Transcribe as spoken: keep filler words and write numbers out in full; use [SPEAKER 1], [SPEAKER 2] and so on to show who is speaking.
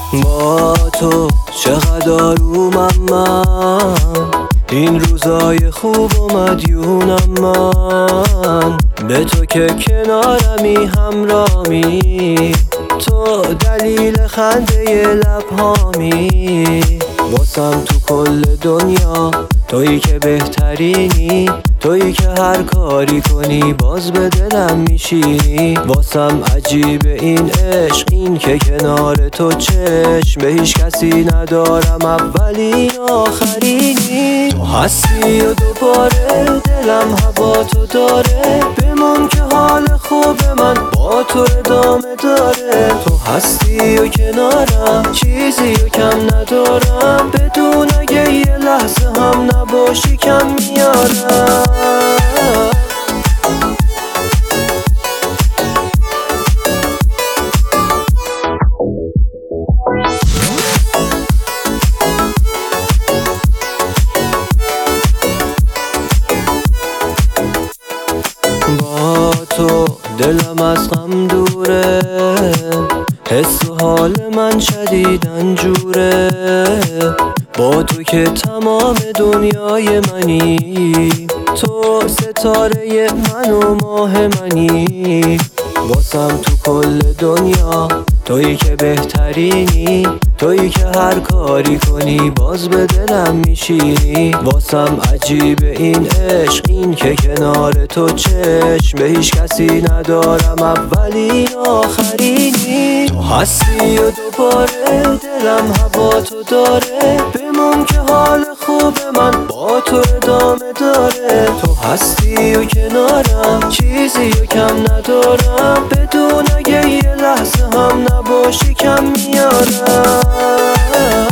[SPEAKER 1] با تو چقدر آرومم من، این روزای خوب و مدیونم من. به تو که کنارمی همرامی، تو دلیل خنده لبهامی. واسم تو کل دنیا تویی که بهترینی، تویی که هر کاری کنی باز به دلم میشینی. واسم عجیبه این عشق، این که کنار تو چشم به هیچ کسی ندارم اولی آخرینی. تو هستی و دوباره دلم هوا تو داره، بمون که حال خوب من با تو ادامه داره. تو هستی و کنارم چیزی و کم ندارم، بدون اگه یه لحظه هم نباشی کم میارم. با تو دلم از غم دوره، حس و حال من شدیداً جوره. با تو که تمام دنیای منی، تو ستاره من و ماه منی. واسم تو کل دنیا تویی که بهترینی، تویی که هر کاری کنی باز به دلم میشینی. واسم عجیبه این عشق، این که کنار تو چشم به هیچ کسی ندارم اولی آخرینی. تو هستی و دوباره دلم هوا تو داره، بمون که حال خوب من با تو ادامه داره. تو هستی و کنارم چیزی و کم ندارم، بدون اگه یه لحظه هم نباشی کم میارم.